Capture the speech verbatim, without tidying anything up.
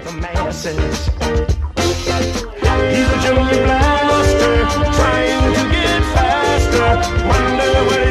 the masses. He's a junior blaster, trying to get faster. Wonder what